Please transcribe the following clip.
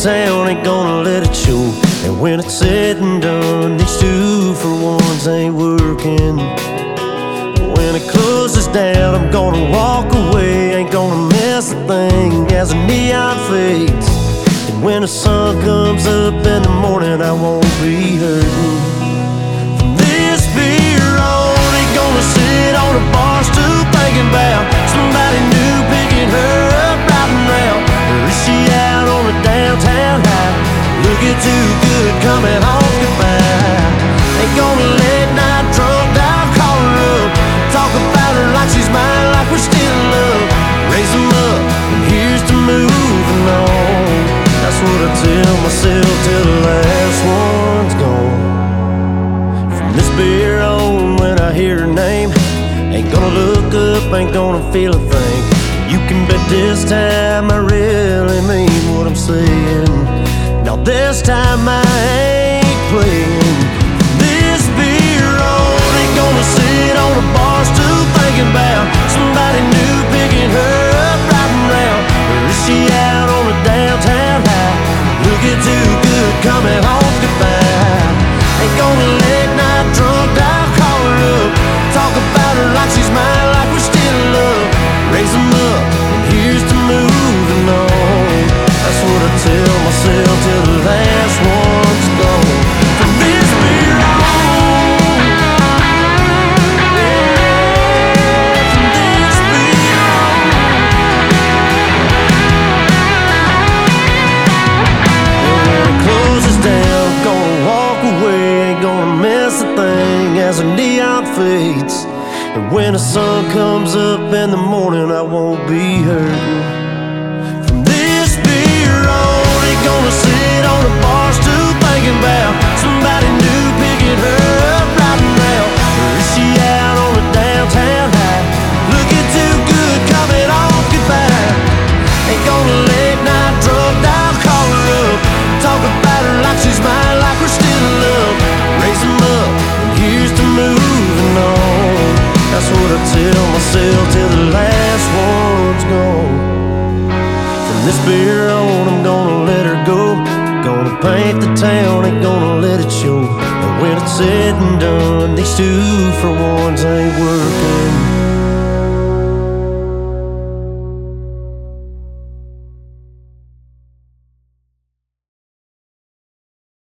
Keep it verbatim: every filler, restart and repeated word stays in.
town ain't gonna let it show. And when it's said and done, these two for ones ain't working. When it closes down, I'm gonna walk away. Ain't gonna miss a thing as the neon fades. And when the sun comes up in the morning, I won't be hurting. From this beer on, ain't gonna sit on a bar stool thinking about somebody new picking her up riding round. Or is she out on the downtown high, looking too good, coming home goodbye? Ain't gonna let night drunk down, call her up, talk about her like she's mine, like we're still in love. Raise them up, and here's to moving on. That's what I tell myself till the last one's gone. From this beer on, when I hear her name, ain't gonna look up, ain't gonna feel a thing. You can bet this time I really mean what I'm saying. Now this time I ain't playing. This beer on, ain't gonna sit on a bar stool thinking about somebody new picking her up riding round. Or is she out on the downtown high, looking too good, coming home goodbye? Ain't gonna let night drunk down, call her up, talk about her like she's mine, like we're still in love. Raise them up, and here's to moving on. That's what I tell myself till the last one's gone. From this beer on, yeah, from this beer on. And when it closes down, gonna walk away, ain't gonna miss a thing as the neon fades. And when the sun comes up in the morning, I won't be hurting. From this beer on, ain't gonna sit on a bar stool thinking about somebody new picking her up riding round. Or is she out on the downtown high, looking too good, coming off goodbye? Ain't gonna let night drunk down, call her up, talk about her like she's mine, like we're still in love. Raise them up, and here's to moving on. That's what I tell myself till the last one's gone. From this beer on, I'm gonna let her go. Gonna paint the town, ain't gonna let it show. And when it's said and done, these two for ones ain't worth